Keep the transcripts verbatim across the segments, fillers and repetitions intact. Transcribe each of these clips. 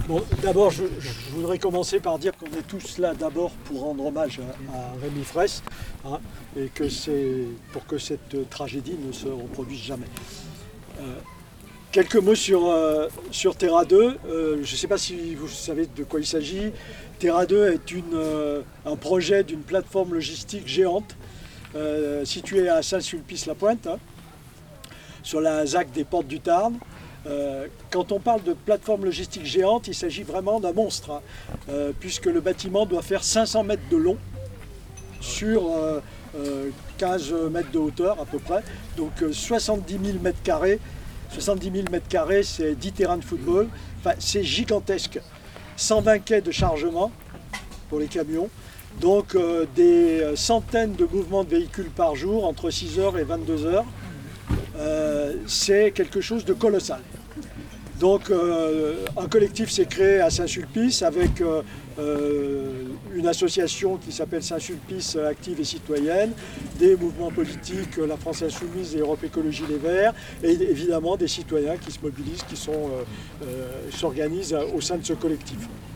Bon, d'abord, je, je voudrais commencer par dire qu'on est tous là d'abord pour rendre hommage à, à Rémi Fraisse, hein, et que c'est pour que cette tragédie ne se reproduise jamais. Euh, quelques mots sur, euh, sur Terra deux. Euh, je ne sais pas si vous savez de quoi il s'agit. Terra deux est une, euh, un projet d'une plateforme logistique géante euh, située à Saint-Sulpice-la-Pointe, hein, sur la Z A C des Portes du Tarn. Euh, quand on parle de plateforme logistique géante, il s'agit vraiment d'un monstre, hein, euh, puisque le bâtiment doit faire cinq cents mètres de long sur euh, euh, quinze mètres de hauteur à peu près, donc euh, soixante-dix mille mètres carrés. soixante-dix mille mètres carrés, c'est dix terrains de football. Enfin, c'est gigantesque. cent vingt quais de chargement pour les camions, donc euh, des centaines de mouvements de véhicules par jour entre six heures et vingt-deux heures. Euh, c'est quelque chose de colossal. Donc euh, un collectif s'est créé à Saint-Sulpice avec euh, euh, une association qui s'appelle Saint-Sulpice Active et Citoyenne, des mouvements politiques, la France Insoumise et Europe Écologie Les Verts, et évidemment des citoyens qui se mobilisent, qui sont, euh, euh, s'organisent au sein de ce collectif.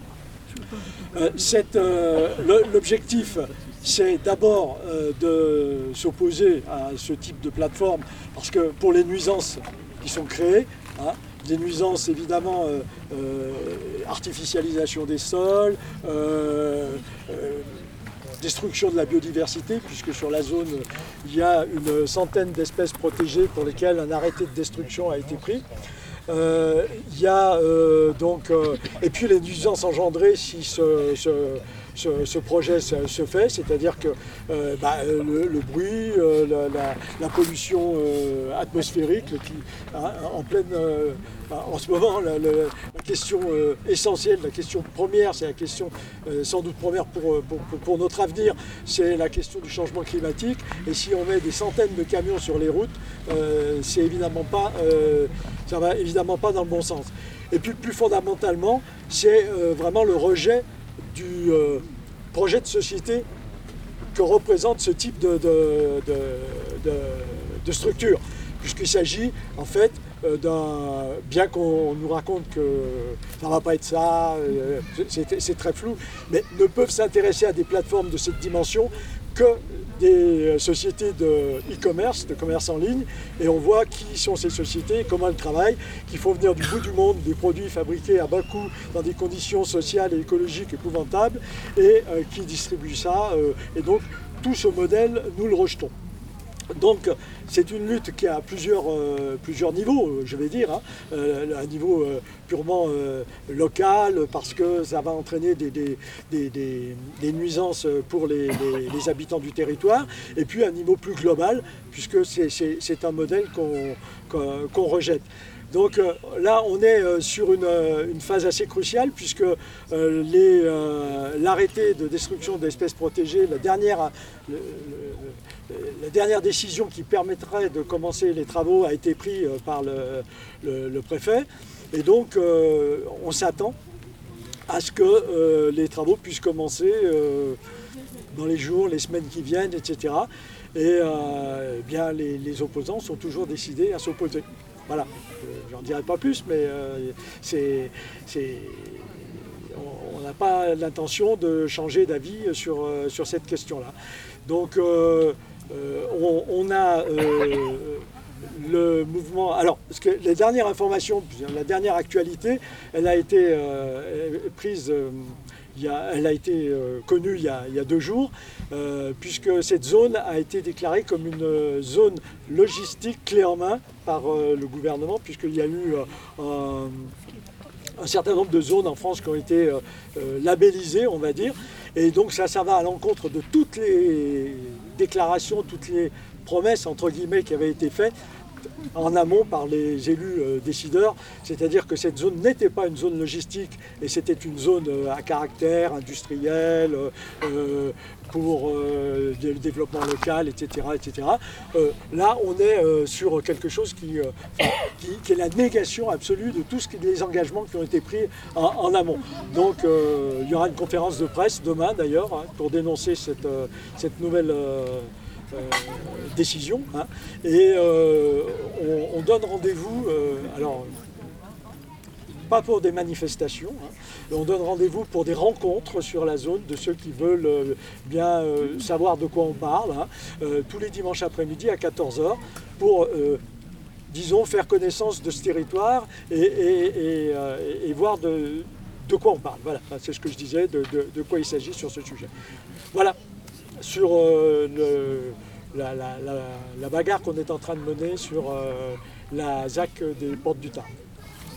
Euh, euh, L'objectif, c'est d'abord euh, de s'opposer à ce type de plateforme, parce que pour les nuisances qui sont créées, hein, des nuisances évidemment, euh, euh, artificialisation des sols, euh, euh, destruction de la biodiversité, puisque sur la zone, il y a une centaine d'espèces protégées pour lesquelles un arrêté de destruction a été pris. Euh, il y a euh, donc, euh, et puis les nuisances engendrées si ce, ce, ce, ce projet se, se fait, c'est-à-dire que euh, bah, le, le bruit, euh, la, la, la pollution euh, atmosphérique, qui, hein, en pleine, euh, en ce moment, la, la, la question euh, essentielle, la question première, c'est la question euh, sans doute première pour, pour, pour notre avenir, c'est la question du changement climatique. Et si on met des centaines de camions sur les routes, euh, c'est évidemment pas, euh, ça va évidemment pas dans le bon sens. Et puis plus fondamentalement, c'est euh, vraiment le rejet du euh, projet de société que représente ce type de, de, de, de, de structure, puisqu'il s'agit en fait euh, d'un, bien qu'on nous raconte que ça ne va pas être ça, euh, c'est très flou, mais ne peuvent s'intéresser à des plateformes de cette dimension que des sociétés de e-commerce, de commerce en ligne, et on voit qui sont ces sociétés, comment elles travaillent, qu'il faut venir du bout du monde, des produits fabriqués à bas coût, dans des conditions sociales et écologiques épouvantables, et euh, qui distribuent ça, euh, et donc tout ce modèle, nous le rejetons. Donc c'est une lutte qui a plusieurs, euh, plusieurs niveaux, je vais dire, hein. euh, un niveau euh, purement euh, local, parce que ça va entraîner des, des, des, des, des nuisances pour les, les, les habitants du territoire, et puis un niveau plus global, puisque c'est un modèle qu'on qu'on, qu'on rejette. Donc euh, là, on est euh, sur une, euh, une phase assez cruciale, puisque euh, euh, l'arrêté de destruction d'espèces protégées, la dernière, le, le, la dernière décision qui permettrait de commencer les travaux a été prise euh, par le, le, le préfet. Et donc, euh, on s'attend à ce que euh, les travaux puissent commencer euh, dans les jours, les semaines qui viennent, et cetera. Et euh, eh bien, les, les opposants sont toujours décidés à s'opposer. Voilà, j'en dirai pas plus, mais euh, c'est, c'est, on n'a pas l'intention de changer d'avis sur, euh, sur cette question-là. Donc, euh, euh, on, on a euh, le mouvement... Alors, parce que les dernières informations, la dernière actualité, elle a été euh, prise... Euh, Il a, elle a été euh, connue il y a, il y a deux jours, euh, puisque cette zone a été déclarée comme une zone logistique clé en main par euh, le gouvernement, puisqu'il y a eu euh, un, un certain nombre de zones en France qui ont été euh, euh, labellisées, on va dire. Et donc ça, ça va à l'encontre de toutes les déclarations, toutes les promesses, entre guillemets, qui avaient été faites en amont par les élus euh, décideurs, c'est-à-dire que cette zone n'était pas une zone logistique et c'était une zone euh, à caractère industriel, euh, pour euh, le développement local, et cetera et cetera. Euh, là, on est euh, sur quelque chose qui, euh, qui, qui est la négation absolue de tous les engagements qui ont été pris en, en amont. Donc, euh, il y aura une conférence de presse demain, d'ailleurs, hein, pour dénoncer cette, euh, cette nouvelle... Euh, Euh, décision, hein, et euh, on, on donne rendez-vous. Euh, alors, pas pour des manifestations. Hein. On donne rendez-vous pour des rencontres sur la zone de ceux qui veulent euh, bien euh, savoir de quoi on parle, hein, euh, tous les dimanches après-midi à quatorze heures pour, euh, disons, faire connaissance de ce territoire et, et, et, euh, et voir de, de quoi on parle. Voilà, c'est ce que je disais, de, de, de quoi il s'agit sur ce sujet. Voilà, sur euh, le, la, la, la, la bagarre qu'on est en train de mener sur euh, la Z A C des Portes du Tarn.